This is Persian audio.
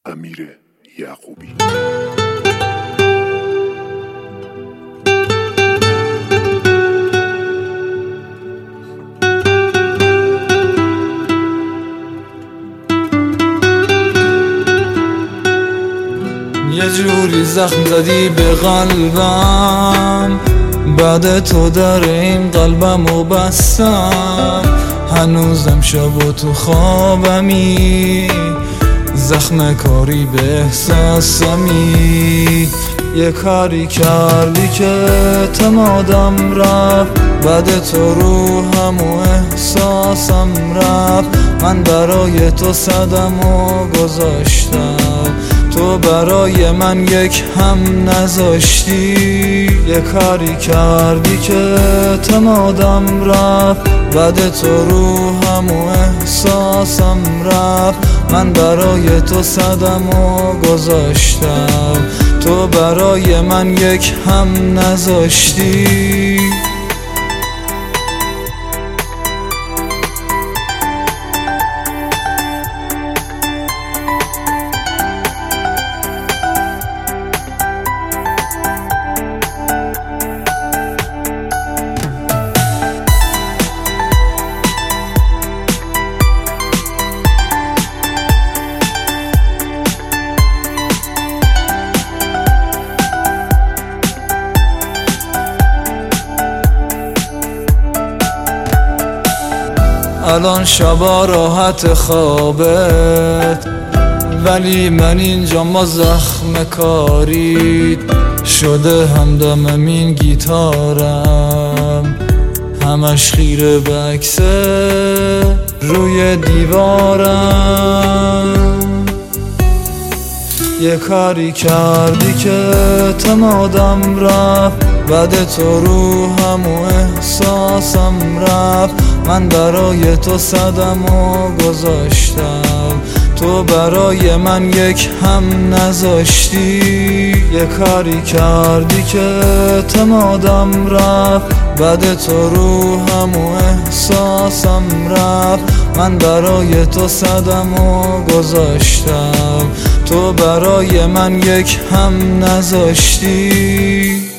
امیر یعقوبی. یه جوری زخم زدی به قلبم، بعد تو در این قلبمو بستم. هنوزم شب و تو خوابمی، زخم کاری به احساسمی. یه کاری کردی که اعتمادم رفت، بعد تو روحم و احساسم رفت. من برای تو صدمو گذاشتم، تو برای من یک هم نذاشتی. یه کاری کردی که اعتمادم رفت، بعد تو روحم و احساسم رفت. من برای تو صدمو گذاشتم، تو برای من یک هم نذاشتی. الان شبا راحت خوابت، ولی من اینجا ما زخم کارید شده. همدم این گیتارم همش خیره به عکس روی دیوارم. یه کاری کردی که اعتمادم رفت، بعد تو روحم و احساسم رفت. من برای تو صدمو گذاشتم، تو برای من یک هم نذاشتی. یه کاری کردی که اعتمادم رفت، بعد تو روحم و احساسم رفت. من برای تو صدمو گذاشتم، تو برای من یک هم نذاشتی.